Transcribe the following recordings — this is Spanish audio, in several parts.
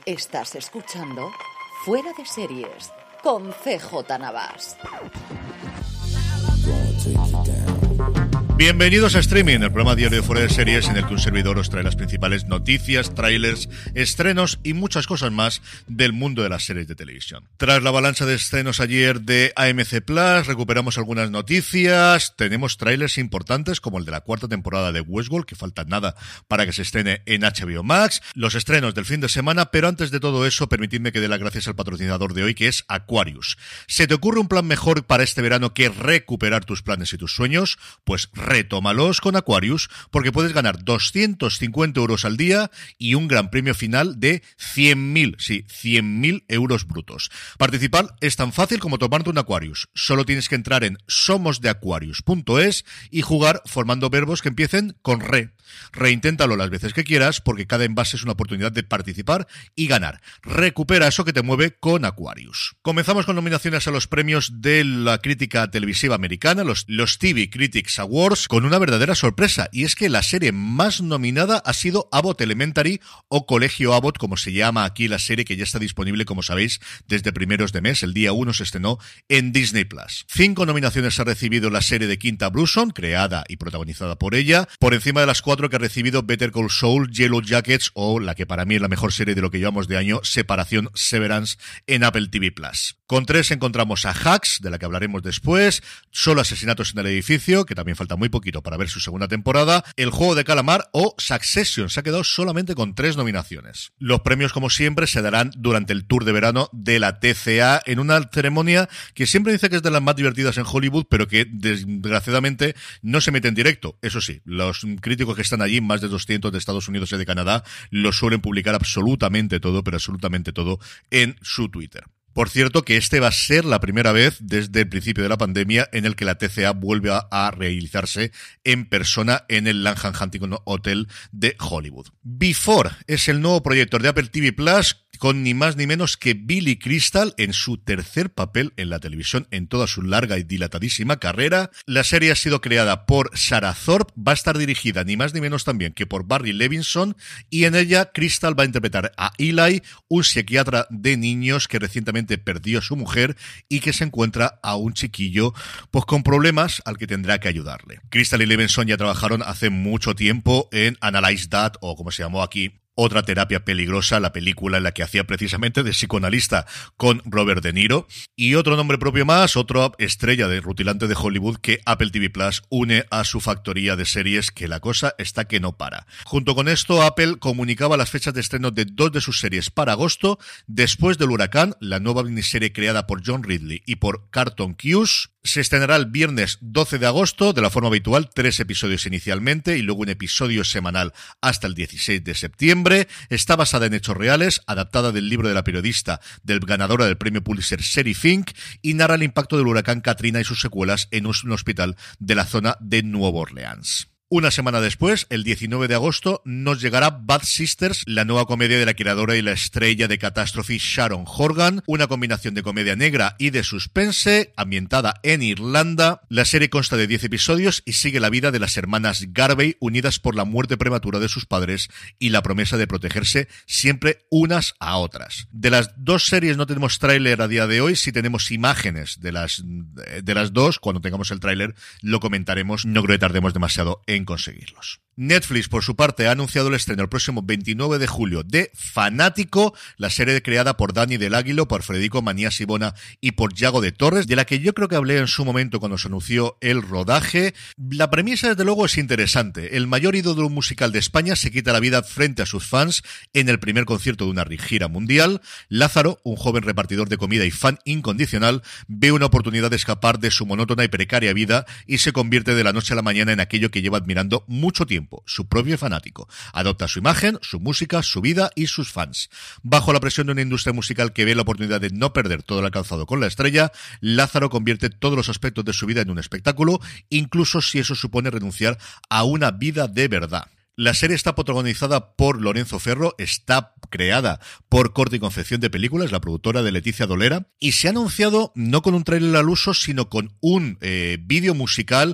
Estás escuchando Fuera de Series con CJ Navas. Bienvenidos a Streaming, el programa diario de Fuera de Series en el que un servidor os trae las principales noticias, trailers, estrenos y muchas cosas más del mundo de las series de televisión. Tras la avalancha de estrenos ayer de AMC Plus, recuperamos algunas noticias, tenemos trailers importantes como el de la cuarta temporada de Westworld, que falta nada para que se estrene en HBO Max, los estrenos del fin de semana, pero antes de todo eso, permitidme que dé las gracias al patrocinador de hoy, que es Aquarius. ¿Se te ocurre un plan mejor para este verano que recuperar tus planes y tus sueños? Pues retómalos con Aquarius, porque puedes ganar 250 euros al día y un gran premio final de 100.000 euros brutos. Participar es tan fácil como tomarte un Aquarius. Solo tienes que entrar en somosdeaquarius.es y jugar formando verbos que empiecen con re. Reinténtalo las veces que quieras, porque cada envase es una oportunidad de participar y ganar. Recupera eso que te mueve con Aquarius. Comenzamos con nominaciones a los premios de la crítica televisiva americana, los TV Critics Awards, con una verdadera sorpresa, y es que la serie más nominada ha sido Abbott Elementary, o Colegio Abbott, como se llama aquí la serie, que ya está disponible, como sabéis, desde primeros de mes. El día 1 se estrenó en Disney Plus. 5 nominaciones ha recibido la serie de Quinta Brunson, creada y protagonizada por ella, por encima de las 4 que ha recibido Better Call Saul, Yellow Jackets, o la que para mí es la mejor serie de lo que llevamos de año, Separación, Severance, en Apple TV Plus. Con 3 encontramos a Hacks, de la que hablaremos después, Solo asesinatos en el edificio, que también falta muy poquito para ver su segunda temporada, El juego de calamar o Succession. Se ha quedado solamente con 3 nominaciones. Los premios, como siempre, se darán durante el tour de verano de la TCA, en una ceremonia que siempre dice que es de las más divertidas en Hollywood, pero que desgraciadamente no se mete en directo. Eso sí, los críticos que están allí, más de 200 de Estados Unidos y de Canadá, lo suelen publicar absolutamente todo, pero absolutamente todo, en su Twitter. Por cierto, que este va a ser la primera vez desde el principio de la pandemia en el que la TCA vuelve a realizarse en persona en el Langham Huntington Hotel de Hollywood. Before es el nuevo proyecto de Apple TV Plus, con ni más ni menos que Billy Crystal en su tercer papel en la televisión en toda su larga y dilatadísima carrera. La serie ha sido creada por Sarah Thorpe, va a estar dirigida ni más ni menos también que por Barry Levinson, y en ella Crystal va a interpretar a Eli, un psiquiatra de niños que recientemente perdió a su mujer y que se encuentra a un chiquillo pues con problemas al que tendrá que ayudarle. Crystal y Levinson ya trabajaron hace mucho tiempo en Analyze That, o como se llamó aquí, Otra terapia peligrosa, la película en la que hacía precisamente de psicoanalista con Robert De Niro. Y otro nombre propio más, otra estrella de rutilante de Hollywood que Apple TV Plus une a su factoría de series, que la cosa está que no para. Junto con esto, Apple comunicaba las fechas de estreno de 2 de sus series para agosto. Después del huracán, la nueva miniserie creada por John Ridley y por Carlton Cuse, se estrenará el viernes 12 de agosto, de la forma habitual, 3 episodios inicialmente y luego un episodio semanal hasta el 16 de septiembre. Está basada en hechos reales, adaptada del libro de la periodista ganadora del premio Pulitzer Sherry Fink, y narra el impacto del huracán Katrina y sus secuelas en un hospital de la zona de Nueva Orleans. Una semana después, el 19 de agosto, nos llegará Bad Sisters, la nueva comedia de la creadora y la estrella de Catastrophe Sharon Horgan, una combinación de comedia negra y de suspense, ambientada en Irlanda. La serie consta de 10 episodios y sigue la vida de las hermanas Garvey, unidas por la muerte prematura de sus padres y la promesa de protegerse siempre unas a otras. De las 2 series no tenemos tráiler a día de hoy, sí tenemos imágenes de las 2. Cuando tengamos el tráiler lo comentaremos, no creo que tardemos demasiado en conseguirlos. Netflix, por su parte, ha anunciado el estreno el próximo 29 de julio de Fanático, la serie creada por Dani del Águilo, por Federico Manía Sibona y por Yago de Torres, de la que yo creo que hablé en su momento cuando se anunció el rodaje. La premisa, desde luego, es interesante. El mayor ídolo musical de España se quita la vida frente a sus fans en el primer concierto de una gira mundial. Lázaro, un joven repartidor de comida y fan incondicional, ve una oportunidad de escapar de su monótona y precaria vida y se convierte de la noche a la mañana en aquello que lleva admirando mucho tiempo, su propio fanático. Adopta su imagen, su música, su vida y sus fans. Bajo la presión de una industria musical que ve la oportunidad de no perder todo lo alcanzado con la estrella, Lázaro convierte todos los aspectos de su vida en un espectáculo, incluso si eso supone renunciar a una vida de verdad. La serie está protagonizada por Lorenzo Ferro, está creada por Corte y Confección de Películas, la productora de Leticia Dolera, y se ha anunciado no con un tráiler al uso, sino con un vídeo musical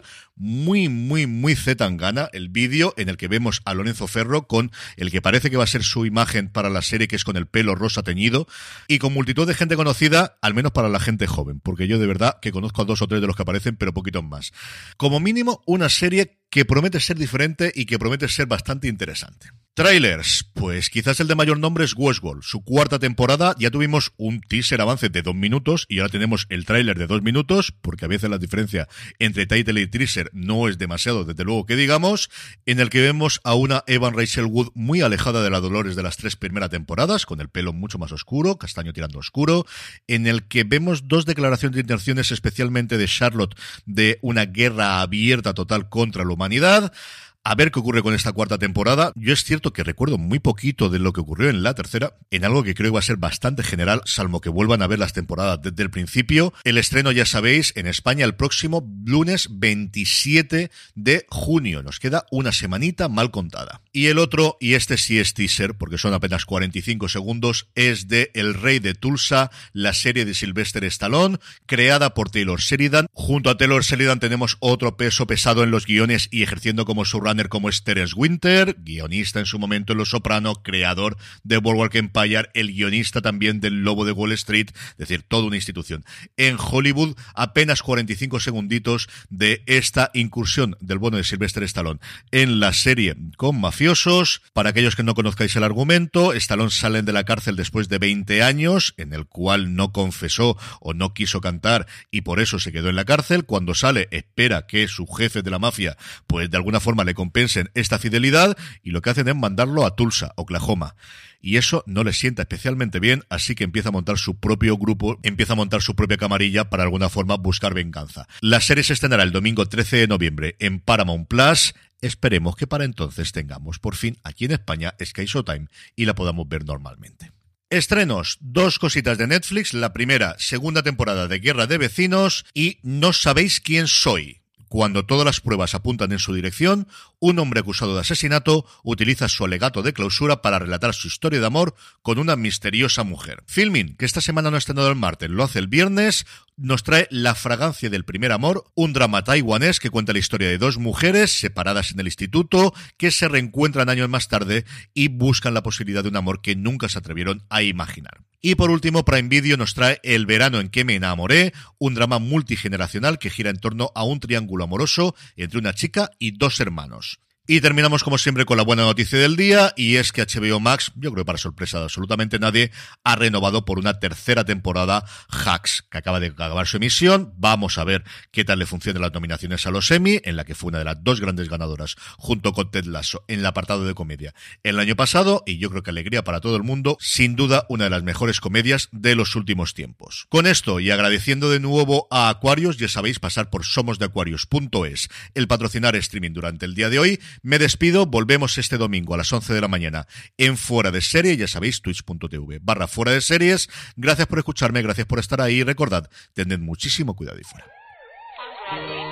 muy zetangana, el vídeo en el que vemos a Lorenzo Ferro con el que parece que va a ser su imagen para la serie, que es con el pelo rosa teñido, y con multitud de gente conocida, al menos para la gente joven, porque yo de verdad que conozco a 2 o 3 de los que aparecen, pero poquitos más. Como mínimo, una serie que promete ser diferente y que promete ser bastante interesante. Trailers, pues quizás el de mayor nombre es Westworld, su 4ª temporada. Ya tuvimos un teaser avance de 2 minutos y ahora tenemos el tráiler de 2 minutos, porque a veces la diferencia entre title y teaser no es demasiado, desde luego que digamos, en el que vemos a una Evan Rachel Wood muy alejada de la Dolores de las 3 primeras temporadas, con el pelo mucho más oscuro, castaño tirando oscuro, en el que vemos 2 declaraciones de intenciones, especialmente de Charlotte, de una guerra abierta total contra la humanidad. A ver qué ocurre con esta 4ª temporada. Yo es cierto que recuerdo muy poquito de lo que ocurrió en la 3ª, en algo que creo que va a ser bastante general, salvo que vuelvan a ver las temporadas desde el principio. El estreno, ya sabéis, en España el próximo lunes 27 de junio. Nos queda una semanita mal contada. Y el otro, y este sí es teaser, porque son apenas 45 segundos, es de El Rey de Tulsa, la serie de Sylvester Stallone, creada por Taylor Sheridan. Junto a Taylor Sheridan tenemos otro peso pesado en los guiones y ejerciendo como showrunner como es Terence Winter, guionista en su momento en Los Soprano, creador de Boardwalk Empire, el guionista también del Lobo de Wall Street, es decir, toda una institución. En Hollywood, apenas 45 segunditos de esta incursión del bueno de Sylvester Stallone en la serie con mafiosos. Para aquellos que no conozcáis el argumento, Stallone sale de la cárcel después de 20 años, en el cual no confesó o no quiso cantar y por eso se quedó en la cárcel. Cuando sale, espera que sus jefes de la mafia, pues de alguna forma le compensen esta fidelidad, y lo que hacen es mandarlo a Tulsa, Oklahoma. Y eso no le sienta especialmente bien, así que empieza a montar su propio grupo, empieza a montar su propia camarilla para de alguna forma buscar venganza. La serie se estrenará el domingo 13 de noviembre en Paramount Plus. Esperemos que para entonces tengamos por fin aquí en España Sky Showtime y la podamos ver normalmente. Estrenos, 2 cositas de Netflix. La primera, 2ª temporada de Guerra de Vecinos y No sabéis quién soy. Cuando todas las pruebas apuntan en su dirección, un hombre acusado de asesinato utiliza su alegato de clausura para relatar su historia de amor con una misteriosa mujer. Filmin, que esta semana no ha estrenado el martes, lo hace el viernes, nos trae La fragancia del primer amor, un drama taiwanés que cuenta la historia de 2 mujeres separadas en el instituto que se reencuentran años más tarde y buscan la posibilidad de un amor que nunca se atrevieron a imaginar. Y por último, Prime Video nos trae El verano en que me enamoré, un drama multigeneracional que gira en torno a un triángulo amoroso entre una chica y 2 hermanos. Y terminamos como siempre con la buena noticia del día, y es que HBO Max, yo creo que para sorpresa de absolutamente nadie, ha renovado por una 3ª temporada Hacks, que acaba de acabar su emisión. Vamos a ver qué tal le funcionan las nominaciones a los Emmy, en la que fue una de las 2 grandes ganadoras, junto con Ted Lasso, en el apartado de comedia el año pasado, y yo creo que alegría para todo el mundo, sin duda una de las mejores comedias de los últimos tiempos. Con esto, y agradeciendo de nuevo a Aquarius, ya sabéis, pasar por somosdeaquarius.es, el patrocinar streaming durante el día de hoy. Me despido, volvemos este domingo a las 11 de la mañana en Fuera de Serie, ya sabéis, twitch.tv/Fuera de Series. Gracias por escucharme, gracias por estar ahí, recordad, tened muchísimo cuidado y fuera.